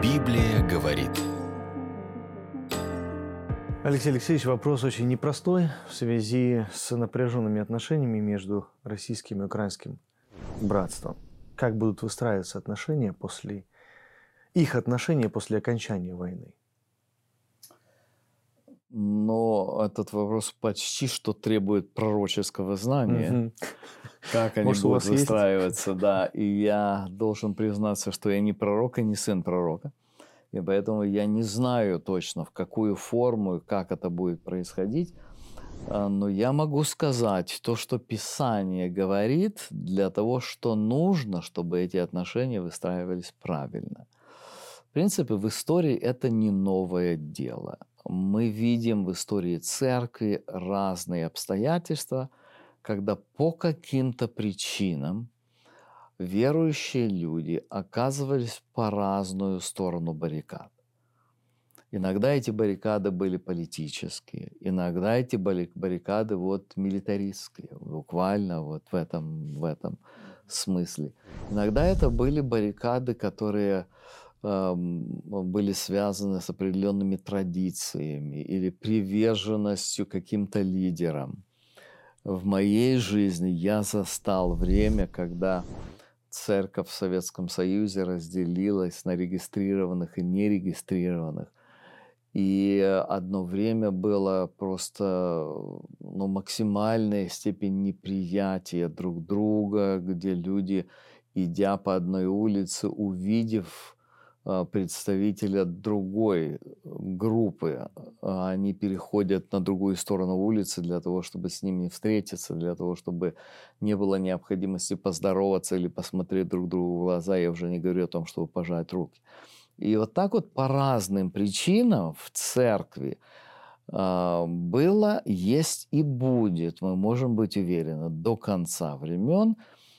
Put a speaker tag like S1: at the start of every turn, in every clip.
S1: Библия говорит.
S2: Алексей Алексеевич, вопрос очень непростой в связи с напряженными отношениями между российским и украинским братством. Как будут выстраиваться отношения после окончания войны?
S3: Но этот вопрос почти что требует пророческого знания. Как они
S2: Может, у
S3: будут
S2: вас есть?
S3: выстраиваться, да. И я должен признаться, что я не пророк и не сын пророка. И поэтому я не знаю точно, в какую форму и как это будет происходить. Но я могу сказать то, что Писание говорит для того, что нужно, чтобы эти отношения выстраивались правильно. В принципе, в истории это не новое дело. Мы видим в истории церкви разные обстоятельства, когда по каким-то причинам верующие люди оказывались по разную сторону баррикад. Иногда эти баррикады были политические, иногда эти баррикады милитаристские, буквально в этом смысле. Иногда это были баррикады, которые были связаны с определенными традициями или приверженностью каким-то лидерам. В моей жизни я застал время, когда церковь в Советском Союзе разделилась на регистрированных и нерегистрированных. И одно время было просто максимальная степень неприятия друг друга, где люди, идя по одной улице, увидев представителя другой группы, они переходят на другую сторону улицы для того, чтобы с ними встретиться, для того, чтобы не было необходимости поздороваться или посмотреть друг другу в глаза. Я уже не говорю о том, чтобы пожать руки. И вот так вот по разным причинам в церкви было, есть и будет, мы можем быть уверены, до конца времен,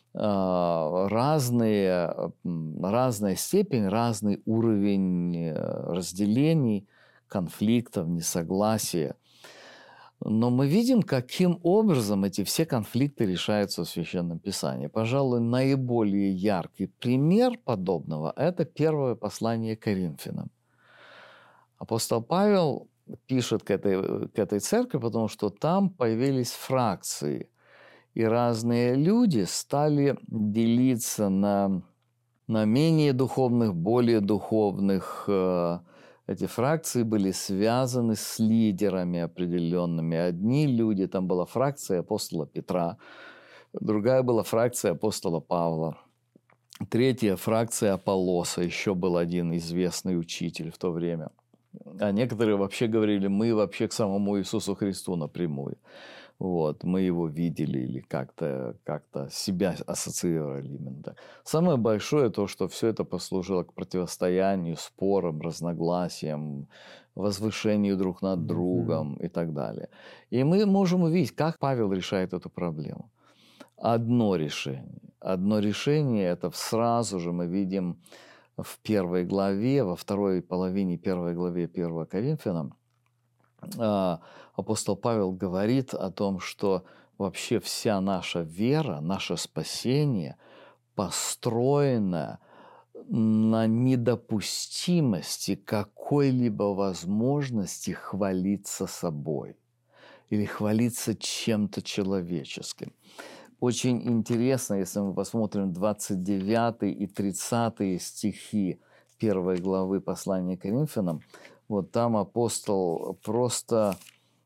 S3: разная степень, разный уровень разделений, конфликтов, несогласия. Но мы видим, каким образом эти все конфликты решаются в Священном Писании. Пожалуй, наиболее яркий пример подобного – это первое послание Коринфянам. Апостол Павел пишет к этой церкви, потому что там появились фракции, и разные люди стали делиться на менее духовных, более духовных. Эти фракции были связаны с лидерами определенными. Одни люди, там была фракция апостола Петра, другая была фракция апостола Павла, третья фракция Аполлоса, еще был один известный учитель в то время. А некоторые вообще говорили, мы вообще к самому Иисусу Христу напрямую. Мы его видели или как-то себя ассоциировали именно так. Самое большое то, что все это послужило к противостоянию, спорам, разногласиям, возвышению друг над другом и так далее. И мы можем увидеть, как Павел решает эту проблему. Одно решение – это сразу же мы видим в первой главе, во второй половине первой главе 1 Коринфянам, апостол Павел говорит о том, что вообще вся наша вера, наше спасение построено на недопустимости какой-либо возможности хвалиться собой или хвалиться чем-то человеческим. Очень интересно, если мы посмотрим 29 и 30 стихи 1 главы послания Коринфянам, там апостол просто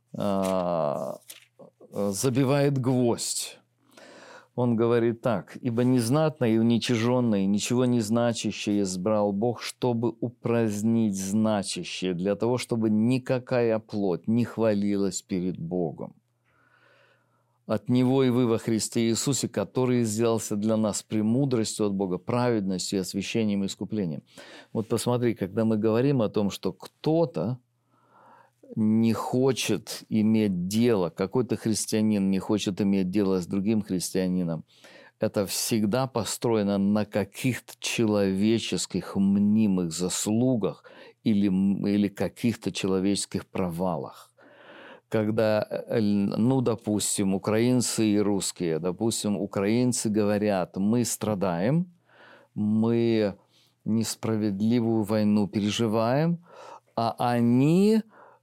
S3: забивает гвоздь. Он говорит так: «Ибо незнатное и уничиженное, и ничего не значащее избрал Бог, чтобы упразднить значащее, для того, чтобы никакая плоть не хвалилась перед Богом. От Него и вы во Христе Иисусе, который сделался для нас премудростью от Бога, праведностью, освящением и искуплением». Посмотри, когда мы говорим о том, что кто-то не хочет иметь дело, какой-то христианин не хочет иметь дело с другим христианином, это всегда построено на каких-то человеческих мнимых заслугах или каких-то человеческих провалах. Когда, допустим, украинцы и русские, украинцы говорят, мы страдаем, мы несправедливую войну переживаем, а они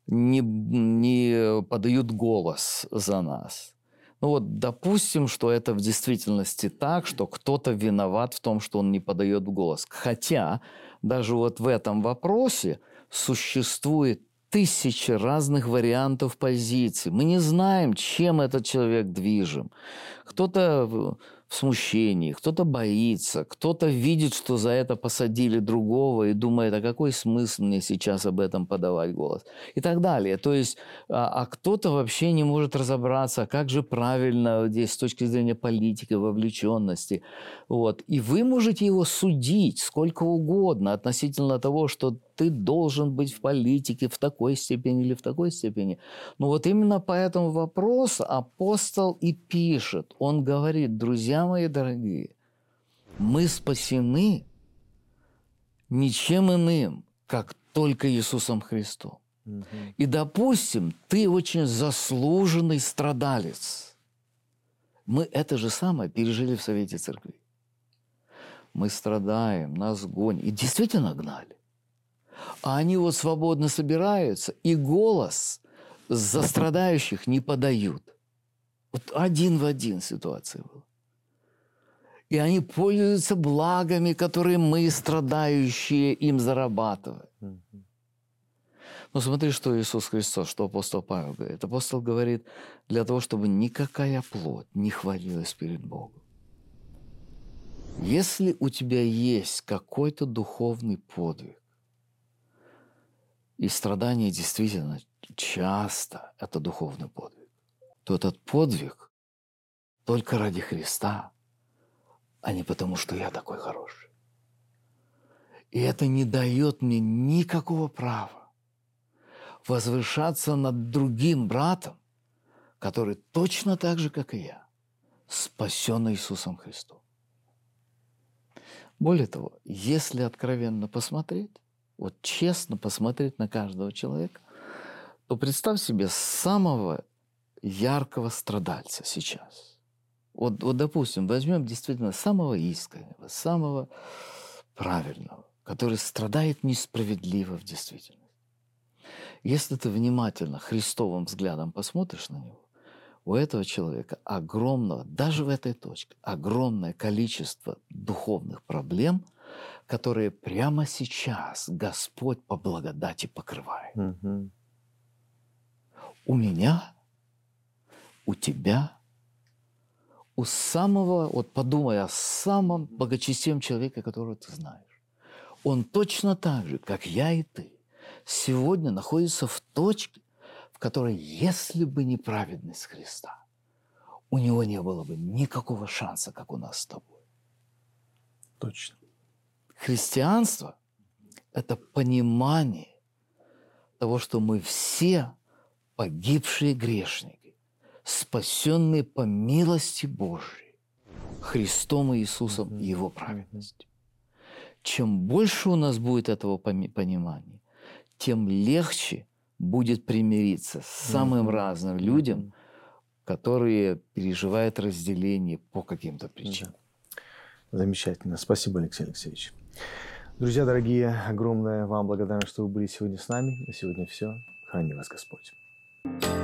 S3: не подают голос за нас. Ну вот, допустим, что это в действительности так, что кто-то виноват в том, что он не подает голос. Хотя даже вот в этом вопросе существует тысячи разных вариантов позиций. Мы не знаем, чем этот человек движим. Кто-то в смущении, кто-то боится, кто-то видит, что за это посадили другого и думает, а какой смысл мне сейчас об этом подавать голос? И так далее. То есть, а кто-то вообще не может разобраться, как же правильно здесь с точки зрения политики, вовлеченности. Вот. И вы можете его судить сколько угодно относительно того, что ты должен быть в политике в такой степени или в такой степени. Но вот именно по этому вопросу апостол и пишет. Он говорит: друзья мои дорогие, мы спасены ничем иным, как только Иисусом Христом. И, допустим, ты очень заслуженный страдалец. Мы это же самое пережили в Совете Церквей. Мы страдаем, нас гонят. И действительно гнали. А они вот свободно собираются, и голос за страдающих не подают. Вот один в один ситуация была. И они пользуются благами, которые мы, страдающие, им зарабатываем. Но смотри, что Иисус Христос, что апостол Павел говорит. Апостол говорит, для того, чтобы никакая плоть не хвалилась перед Богом. Если у тебя есть какой-то духовный подвиг, и страдания действительно часто это духовный подвиг, то этот подвиг только ради Христа, а не потому, что я такой хороший. И это не дает мне никакого права возвышаться над другим братом, который точно так же, как и я, спасен Иисусом Христом. Более того, если откровенно посмотреть, вот честно посмотреть на каждого человека, то представь себе самого яркого страдальца сейчас. Вот, допустим, возьмем действительно самого искреннего, самого правильного, который страдает несправедливо в действительности. Если ты внимательно Христовым взглядом посмотришь на него, у этого человека огромного, даже в этой точке, огромное количество духовных проблем, которые прямо сейчас Господь по благодати покрывает. У меня, у тебя, у самого, вот подумай о самом благочестивом человеке, которого ты знаешь. Он точно так же, как я и ты, сегодня находится в точке, в которой, если бы не праведность Христа, у него не было бы никакого шанса, как у нас с тобой.
S2: Точно.
S3: Христианство – это понимание того, что мы все погибшие грешники, спасенные по милости Божией, Христом и Иисусом и Его праведностью. Чем больше у нас будет этого понимания, тем легче будет примириться с самым разным людям, которые переживают разделение по каким-то причинам.
S2: Замечательно. Спасибо, Алексей Алексеевич. Друзья дорогие, огромное вам благодарность, что вы были сегодня с нами. На сегодня все. Храни вас Господь.